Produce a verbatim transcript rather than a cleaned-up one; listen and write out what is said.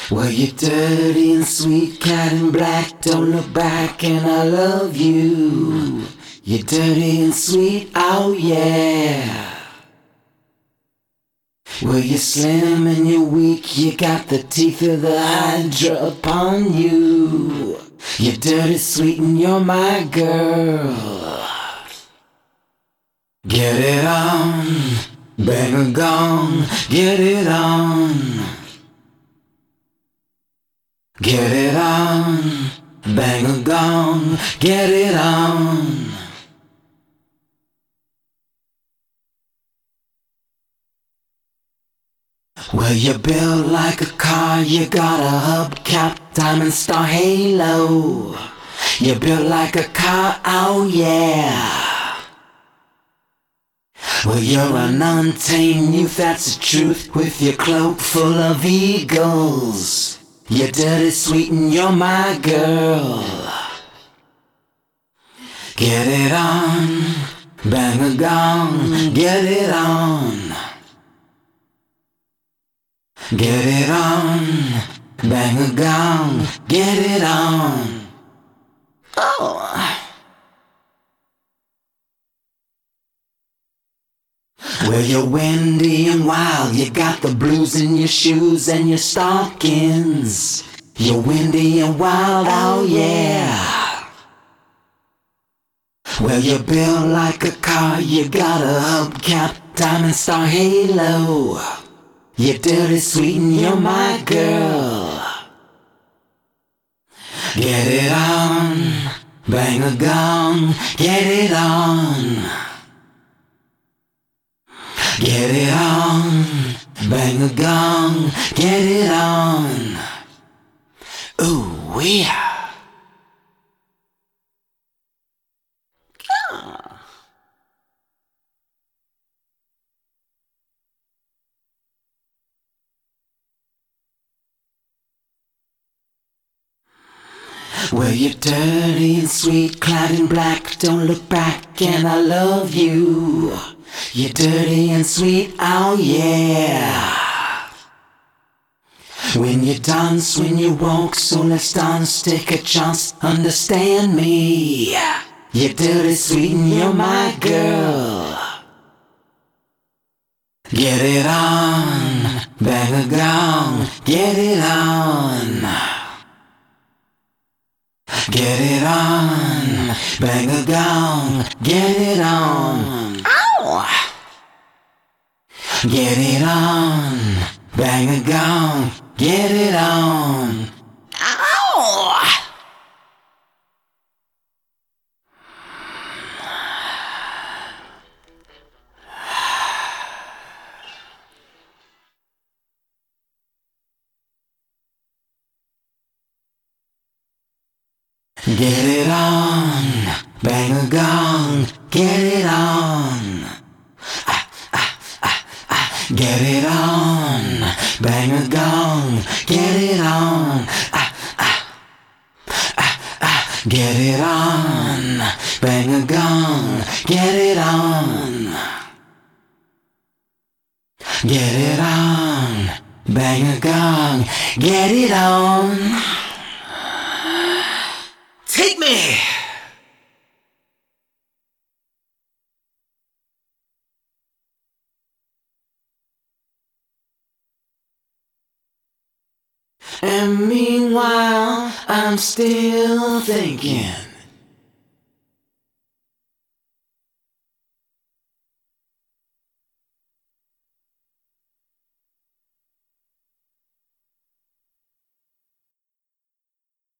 Well, you're dirty and sweet, clad in black, don't look back, and I love you. You're dirty and sweet, oh yeah. Well, you're slim and you're weak, you got the teeth of the Hydra upon you. You're dirty, sweet, and you're my girl. Get it on, bang a gong, get it on. Get it on, bang a gong, get it on. Well, you're built like a car, you got a hubcap, diamond star halo. You're built like a car, oh yeah. Well, you're an untamed youth, that's the truth, with your cloak full of eagles. You're dirty, sweet, and you're my girl. Get it on, bang a gong, get it on. Get it on, bang a gong, get it on. Oh. Well, you're windy and wild, you got the blues in your shoes and your stockings. You're windy and wild, oh yeah. Well, you're built like a car, you got a hubcap, diamond star halo. You're dirty, sweet, and you're my girl. Get it on, bang a gong, get it on. Get it on, bang a gong, get it on. Ooh, yeah. Well, you're dirty and sweet, clad in black, don't look back, and I love you. You're dirty and sweet, oh yeah. When you dance, when you walk, so let's dance, take a chance, understand me. You're dirty, sweet, and you're my girl. Get it on, bang a gong, get it on. Get it on, bang a gong, get it on. Ow! Get it on, bang a gong, get it on. Ow! Get it on, bang a gong, get it on. Ah, ah, ah, ah. Get it on, bang a gong, get it on. Ah, ah, ah, ah. Get it on, bang a gong, get it on. Get it on, bang a gong, get it on. Take me! And meanwhile, I'm still thinking.